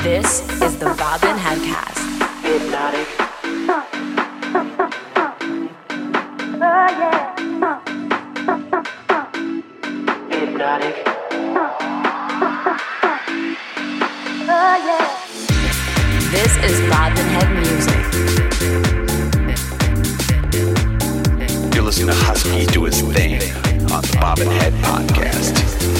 This is the Bobbin Headcast. Hypnotic. Hypnotic. This is Bobbin Head Music. You're listening to Husky do his thing on the Bobbin Head Podcast.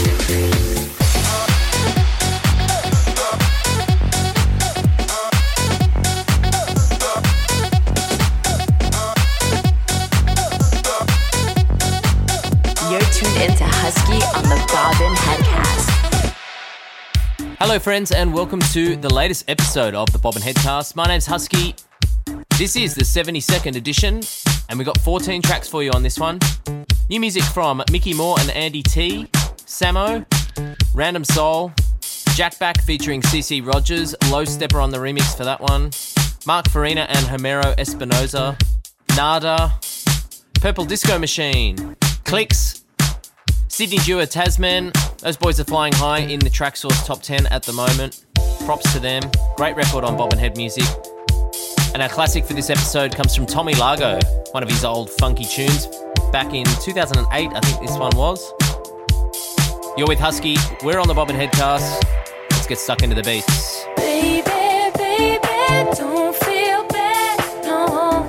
You're tuned into Husky on the Bobbin Headcast. Hello friends and welcome to the latest episode of the Bobbin Headcast. My name's Husky. This is the 72nd edition and we've got 14 tracks for you on this one. New music from Mickey Moore and Andy T, Samo, Random Soul, Jack Back featuring CC Rogers, Low Stepper on the remix for that one, Mark Farina and Homero Espinoza, Nada, Purple Disco Machine, Clicks, Sydney Dewar, Tasman. Those boys are flying high in the Traxsource top 10 at the moment. Props to them. Great record on Bobbin Head Music. And our classic for this episode comes from Tommy Largo, one of his old funky tunes. Back in 2008, I think this one was. You're with Husky. We're on the Bobbin Headcast. Let's get stuck into the beats. Baby, baby, don't feel bad, no.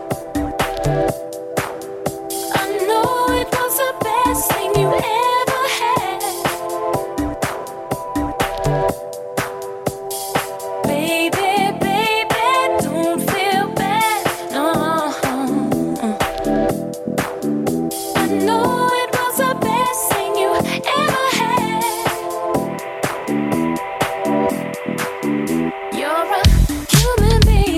I know it was the best thing you ever had. Baby, baby, don't feel bad, no. I know it was the best thing you ever had. You're a human being.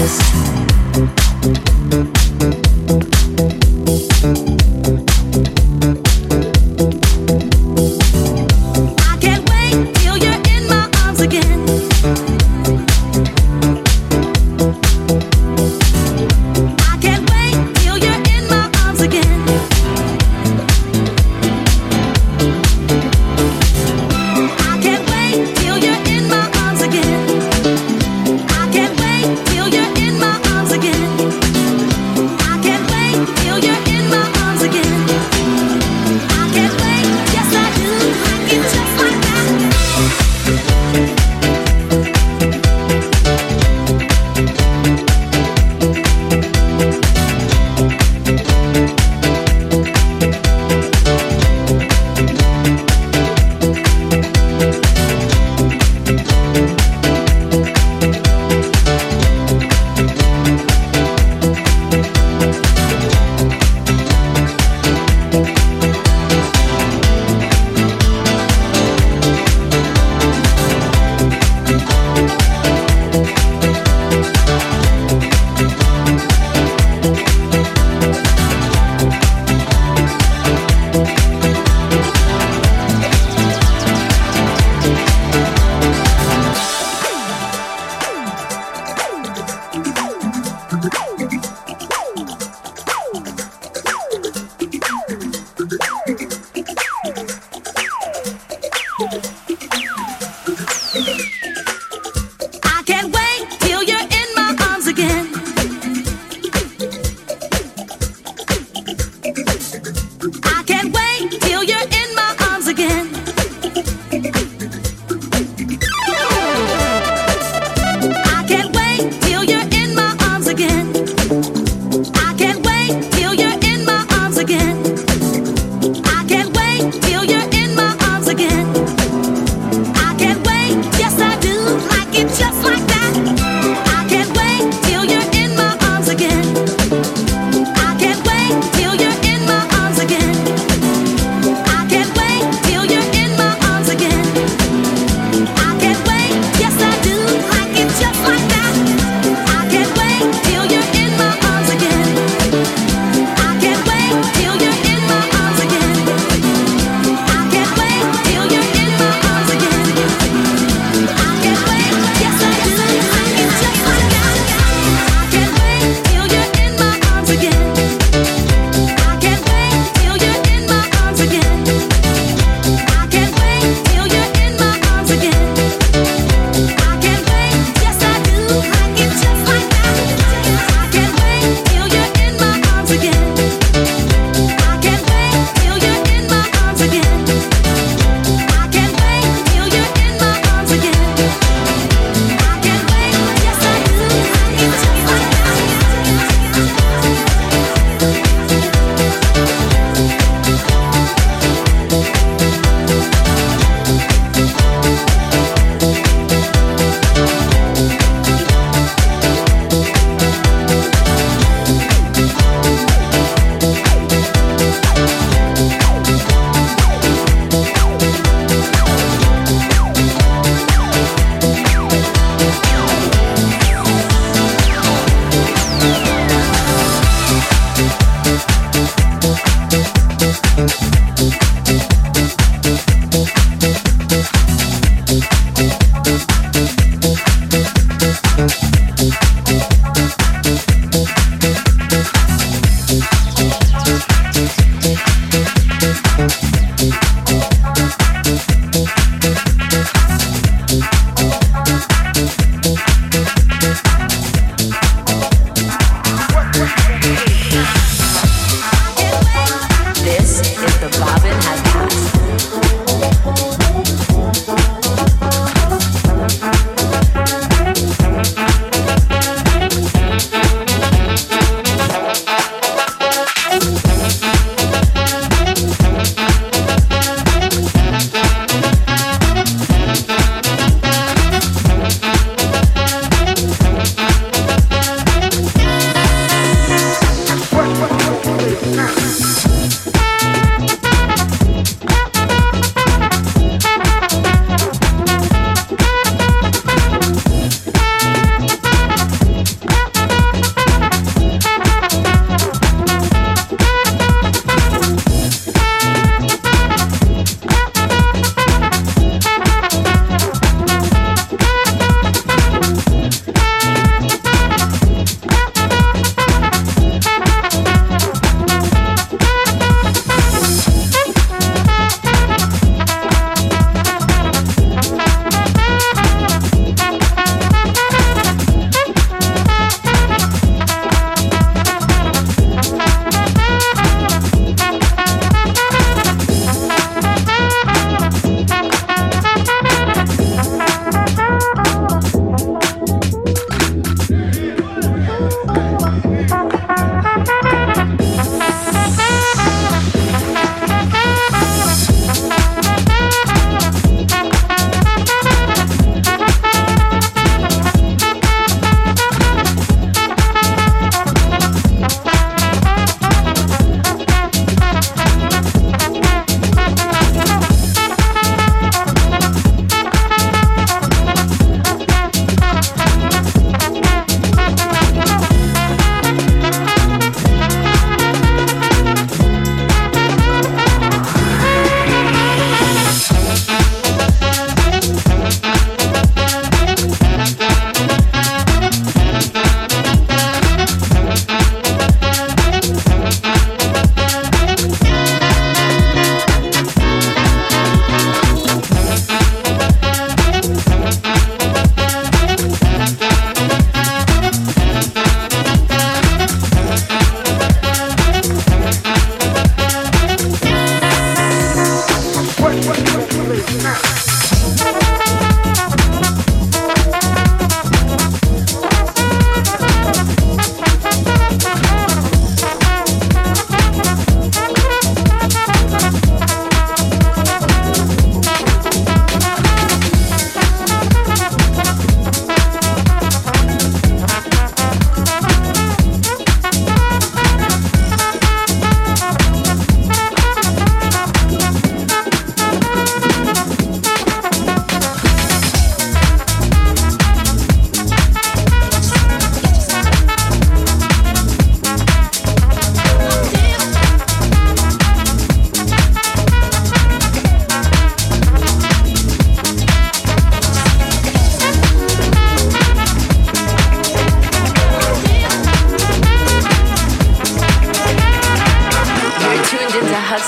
Again.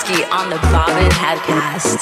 Husky on the Bobbin Headcast.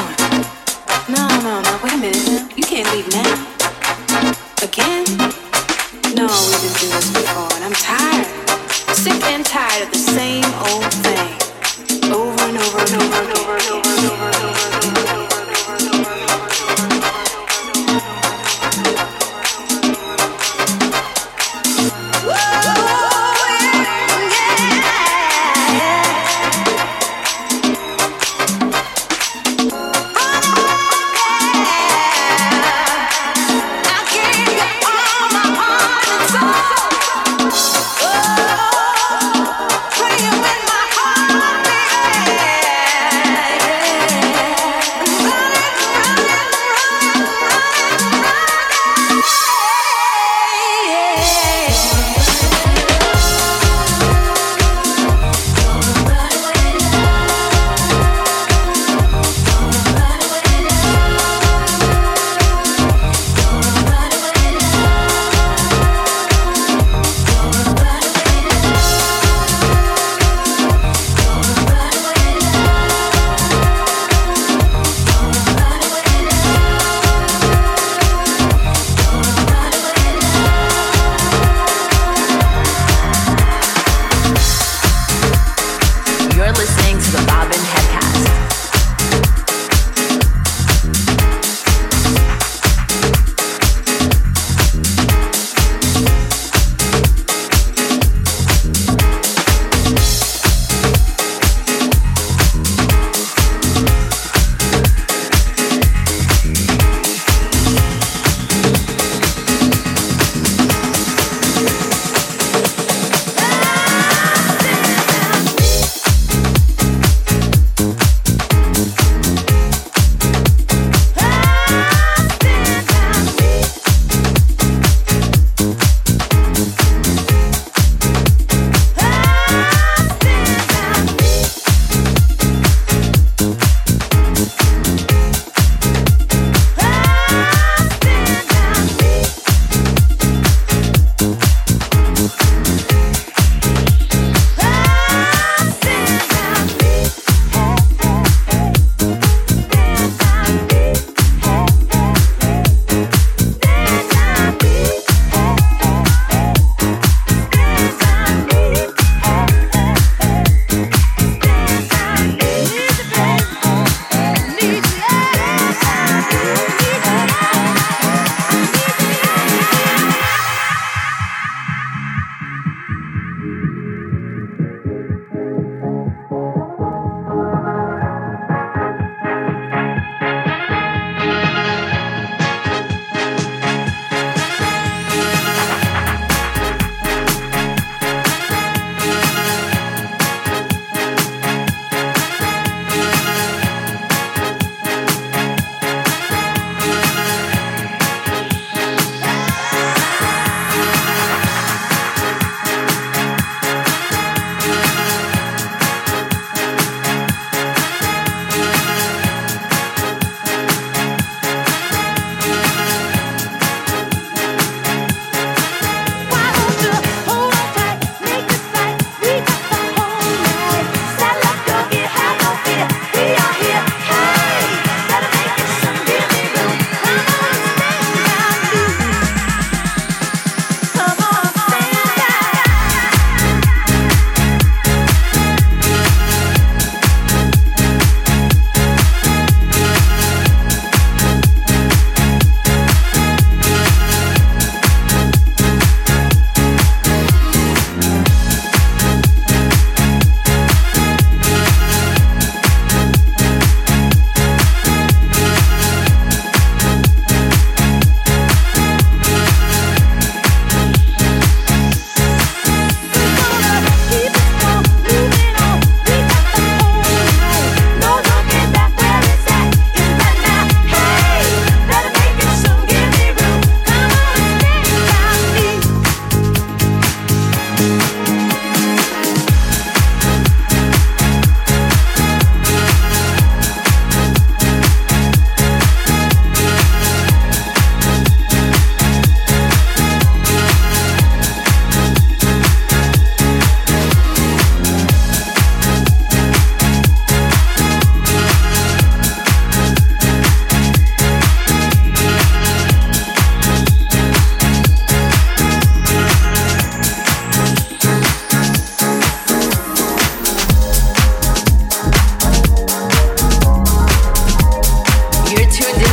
doing? No, wait a minute. You can't leave now. Again? No, we've been through this before, and I'm tired. Sick and tired of the same old thing. Over and over and over and over and over and over and over.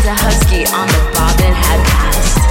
into Husky on the Bobbin Headcast.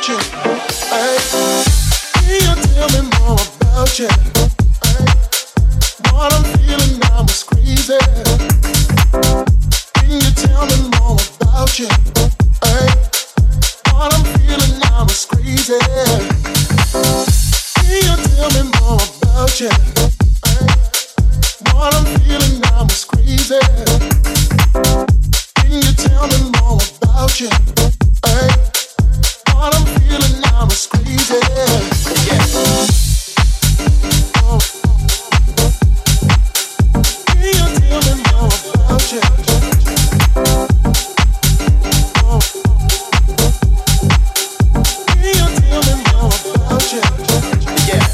you? Hey, can you tell me more about you? Hey, what I'm feeling now is crazy. Can you tell me more about you? Hey, what I'm feeling now is crazy. Can you tell me more about you? Hey, what I'm feeling now is crazy. Can you tell me more about you? Hey, what I'm feeling now is crazy. Yeah. Oh. Can you tell me more about you? Oh. Can you tell me more about you? Yeah.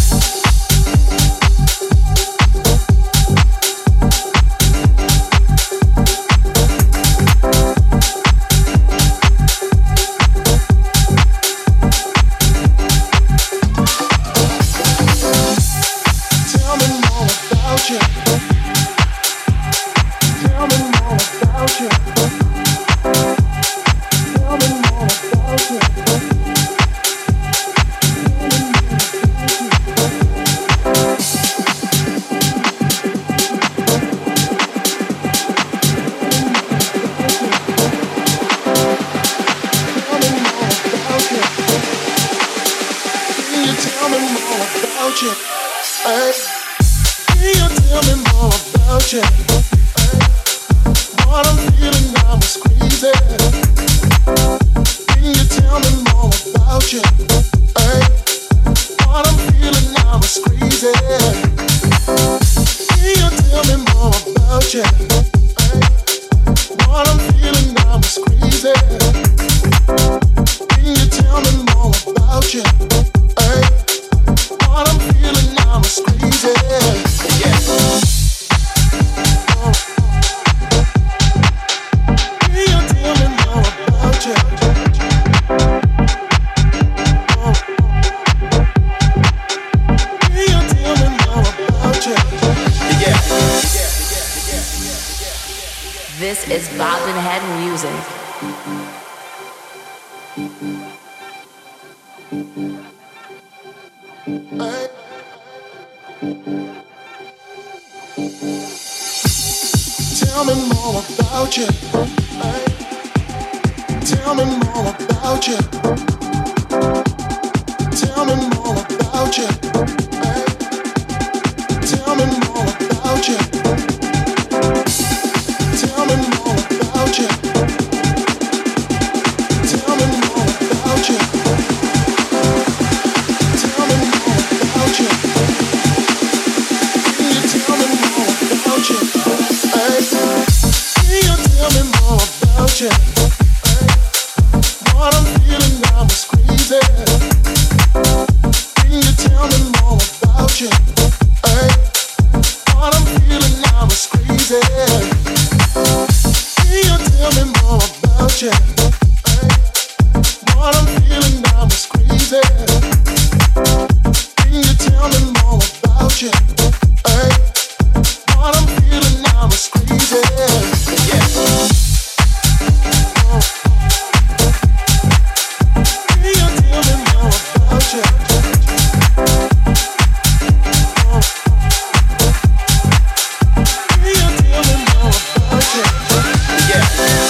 This is Bobbin Head Music. Tell me more about you. Tell me more about you. Tell me more about you. Tell me more about you. Tell me more about you. Tell me more about you. Tell me more about you. Can you tell me more about you? Hey, can you tell me more about you? Hey, what I'm feeling now is crazy. Can you tell me more about you? Hey, what I'm feeling now is crazy. Can you tell me more about you? Hey, what I'm feeling now is crazy. Can you tell me more about you? Hey, what I'm feeling now is crazy. Yeah. Oh. Can you tell me more about you? Oh. Can you tell me more about you? Yeah.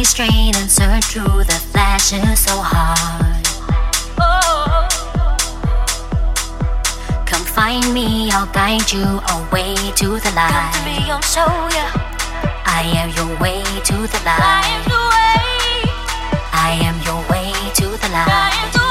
strain and search through the flashes so hard. Oh. Come find me, I'll guide you away to the light. Come to me, I'll show ya. I am your way to the light. I am the way. I am your way to the light. I am the way.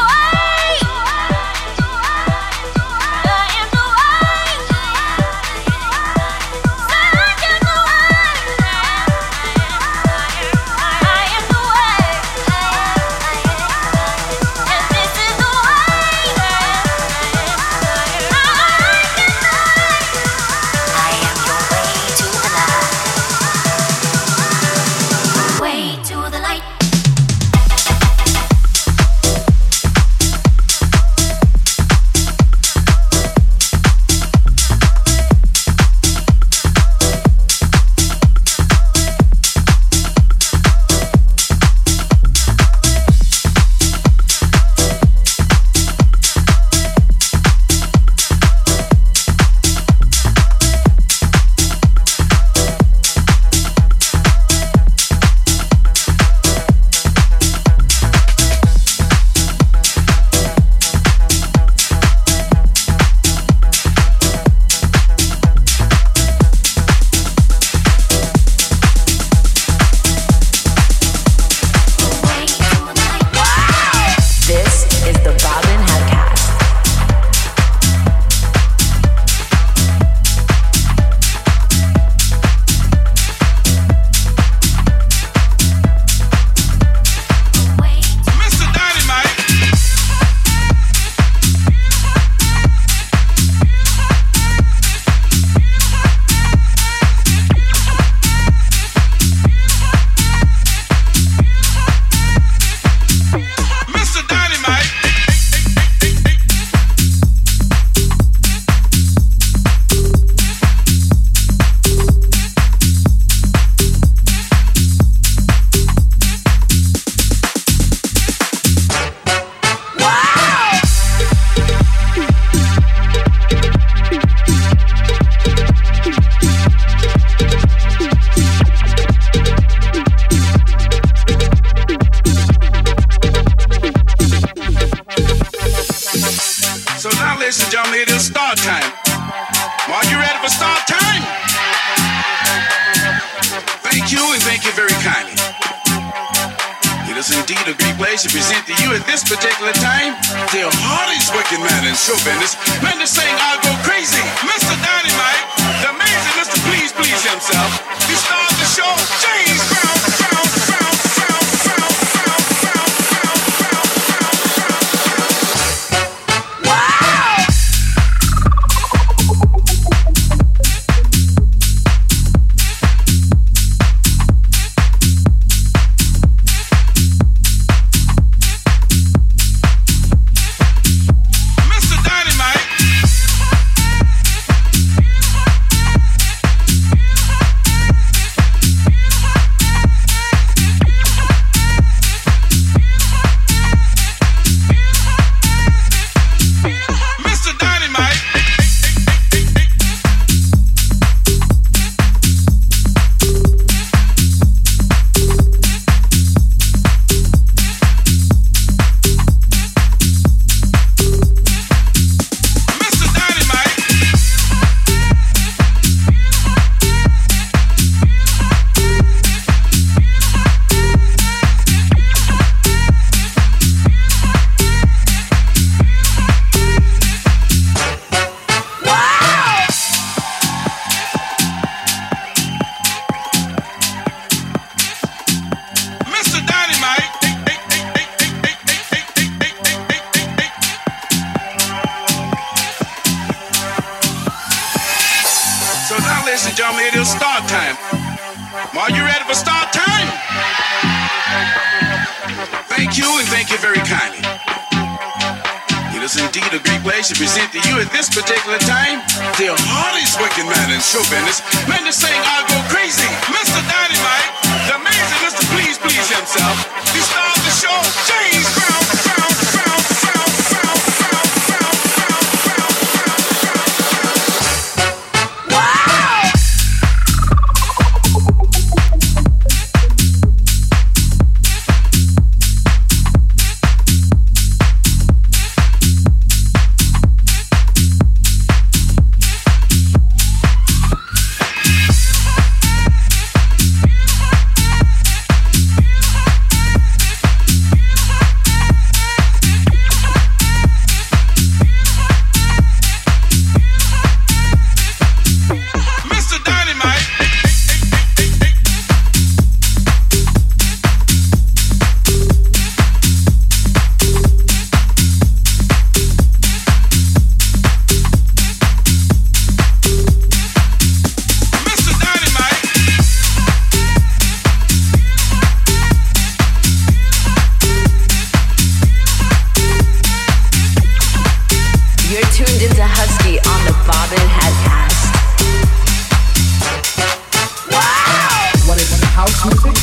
house music,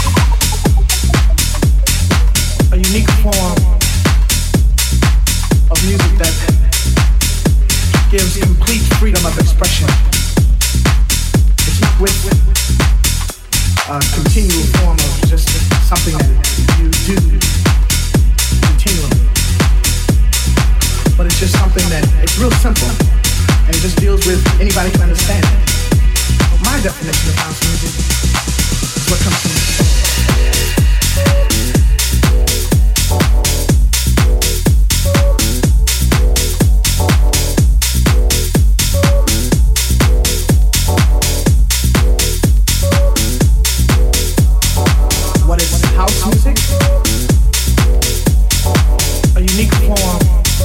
a unique form of music that gives complete freedom of expression. It's not with a continual form of just something that you do continually, but it's just something that it's real simple and it just deals with anybody can understand it. But my definition of house music is what comes from the soul. What is house music? A unique form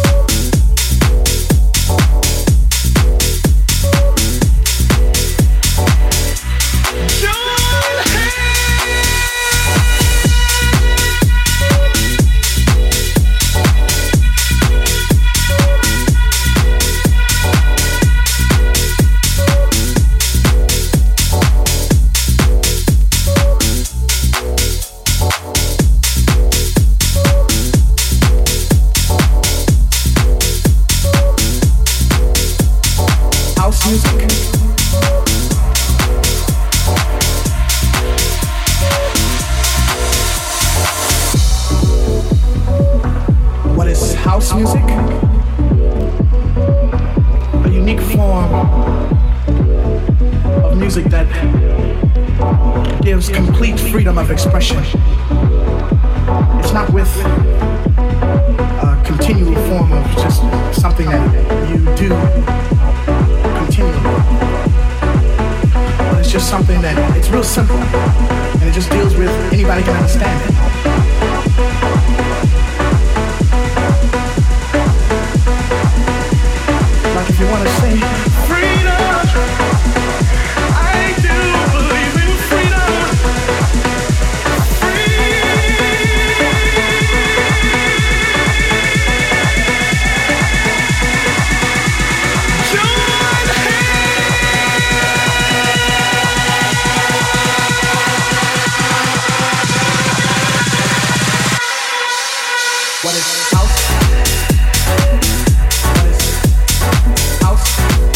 complete freedom of expression. It's not with a continual form of just something that you do continually, but it's just something that it's real simple and it just deals with anybody can understand it. Like if you want to say freedom, I do believe in freedom. What is house? What is house?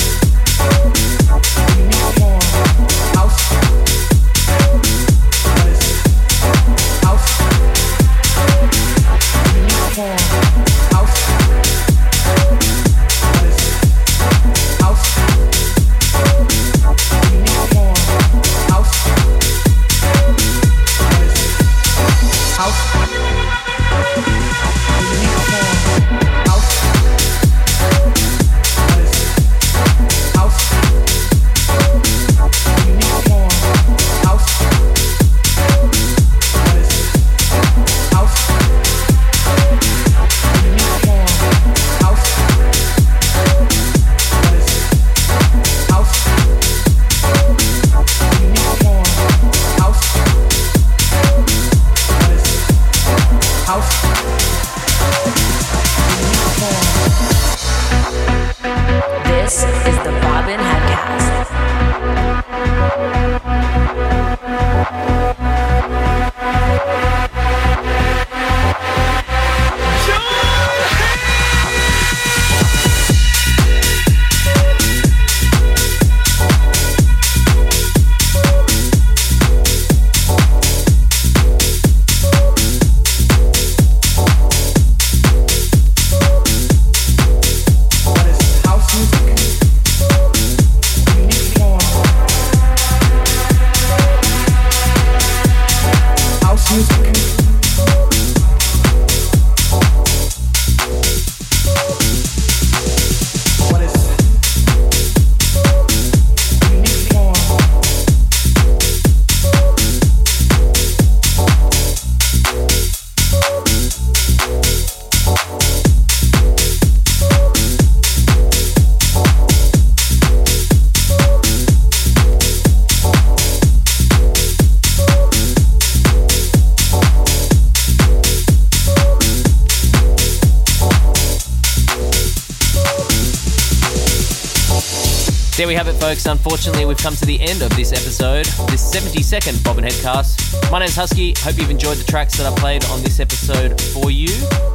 we have it, folks. Unfortunately, we've come to the end of this episode, this 72nd Bobbin Headcast. My name's Husky. Hope you've enjoyed the tracks that I played on this episode for you.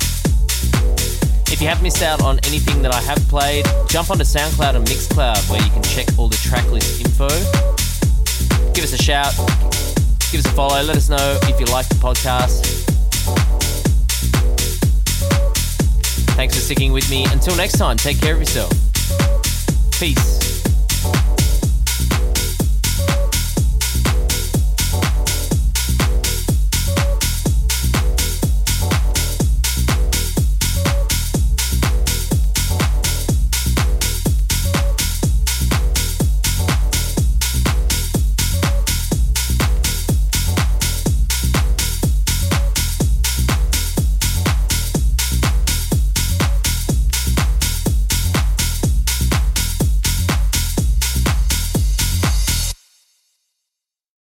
If you have missed out on anything that I have played, jump onto SoundCloud and Mixcloud where you can check all the tracklist info. Give us a shout, give us a follow, let us know if you like the podcast. Thanks for sticking with me. Until next time, take care of yourself. Peace.